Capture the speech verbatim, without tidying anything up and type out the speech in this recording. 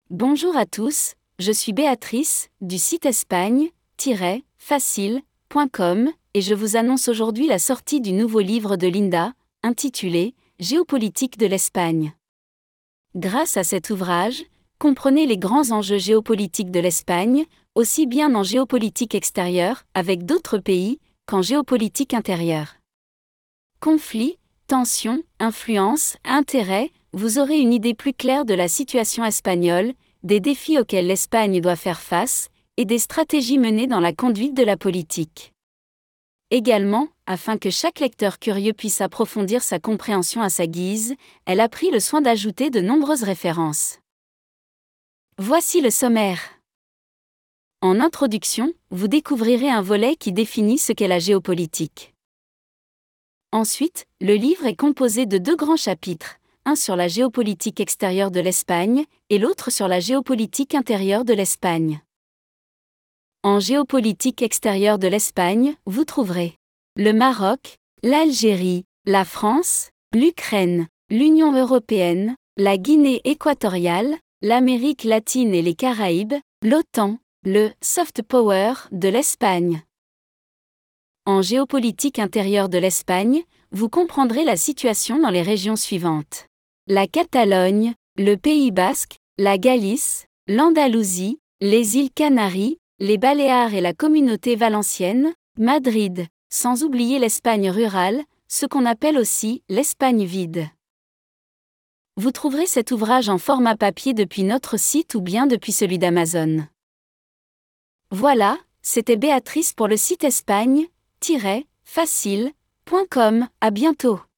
Bonjour à tous, je suis Béatrice, du site espagne tiret facile point com, et je vous annonce aujourd'hui la sortie du nouveau livre de Linda, intitulé « Géopolitique de l'Espagne ». Grâce à cet ouvrage, comprenez les grands enjeux géopolitiques de l'Espagne, aussi bien en géopolitique extérieure, avec d'autres pays, qu'en géopolitique intérieure. Conflits, tensions, influences, intérêts, vous aurez une idée plus claire de la situation espagnole, des défis auxquels l'Espagne doit faire face, et des stratégies menées dans la conduite de la politique. Également, afin que chaque lecteur curieux puisse approfondir sa compréhension à sa guise, elle a pris le soin d'ajouter de nombreuses références. Voici le sommaire. En introduction, vous découvrirez un volet qui définit ce qu'est la géopolitique. Ensuite, le livre est composé de deux grands chapitres, un sur la géopolitique extérieure de l'Espagne et l'autre sur la géopolitique intérieure de l'Espagne. En géopolitique extérieure de l'Espagne, vous trouverez le Maroc, l'Algérie, la France, l'Ukraine, l'Union européenne, la Guinée équatoriale, l'Amérique latine et les Caraïbes, l'OTAN, le « soft power » de l'Espagne. En géopolitique intérieure de l'Espagne, vous comprendrez la situation dans les régions suivantes. La Catalogne, le Pays basque, la Galice, l'Andalousie, les îles Canaries, les Baléares et la communauté valencienne, Madrid, sans oublier l'Espagne rurale, ce qu'on appelle aussi l'Espagne vide. Vous trouverez cet ouvrage en format papier depuis notre site ou bien depuis celui d'Amazon. Voilà, c'était Béatrice pour le site espagne tiret facile point com, à bientôt.